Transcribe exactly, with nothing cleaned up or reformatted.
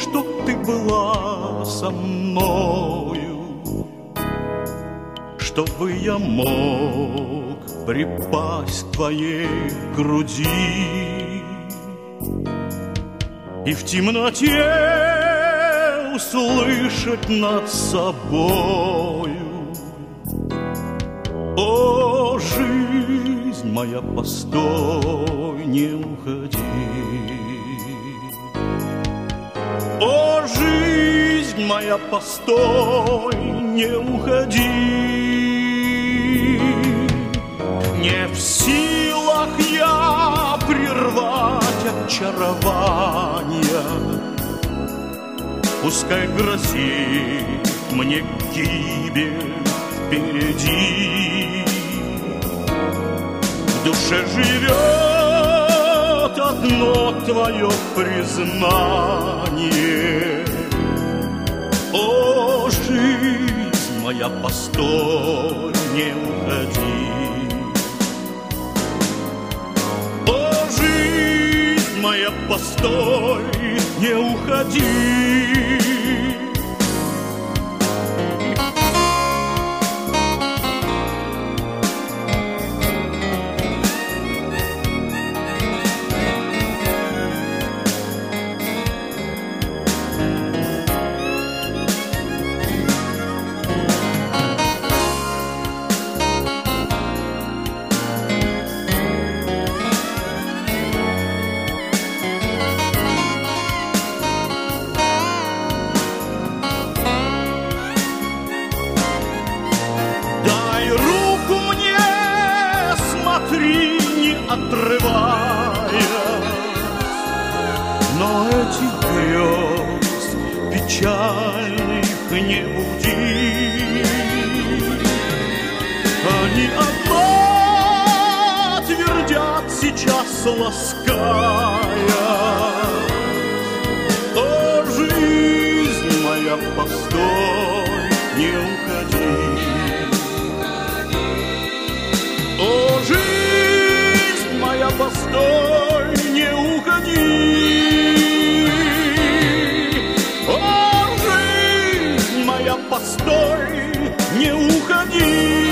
чтоб ты была со мною, чтобы я мог припасть к твоей груди и в темноте услышать над собою: о, жизнь моя, постой, не уходи. О, жизнь моя, постой, не уходи. Не в силах я прервать очарования, пускай грозит мне гибель впереди. В душе живет одно твое признание: о, жизнь моя, постой, не уходи. О, жизнь моя, постой, не уходи. Не отрывая, но этих грез печальных не буди. Они одно твердят сейчас, лаская: о, жизнь моя, постой, не уходи. О, жизнь моя, постой, не уходи. О, жизнь моя, постой, не уходи.